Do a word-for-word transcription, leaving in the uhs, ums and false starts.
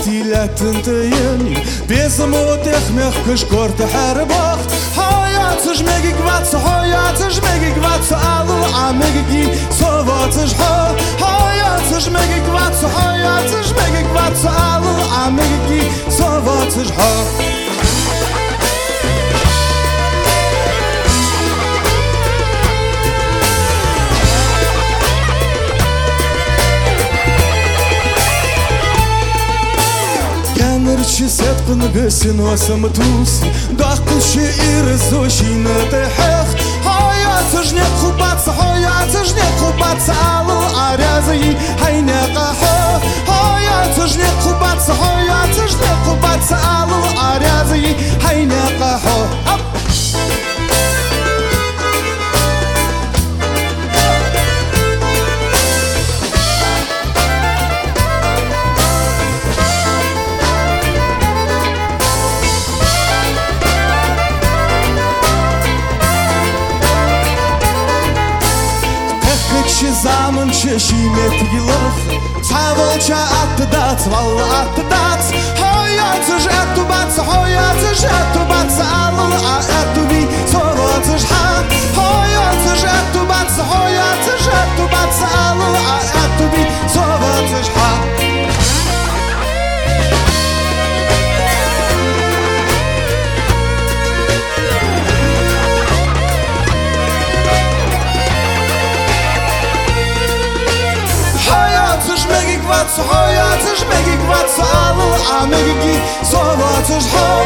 تيلات انتيني بيسمو تخمخ كشكور تحربخ حياتش ميجي كواتس حياتش ميجي كواتس ألو عميجي صواتش حا حياتش ميجي كواتس حياتش ميجي كواتس ألو عميجي صواتش حا Нырчи сетпын гысин осым туси Дахкыл шиир зошина тэхэх Hayatı жне кубатса, hayatı жне кубатса Алу арязы хайне каха Hayatı жне кубатса, hayatı жне кубатса Алу арязы хайне каха Zaman çeşimet gilach Tavolça attı dat, valla attı dat Hayatı jettu batsa, hayatı jettu batsa Alıl a ettu bi sovatı ha Hayatı jettu batsa, hayatı jettu batsa Alıl a ettu bi sovatı ha Hayatı жмеги кватса, hayatı жмеги кватsa Алыл а меги соватыш ха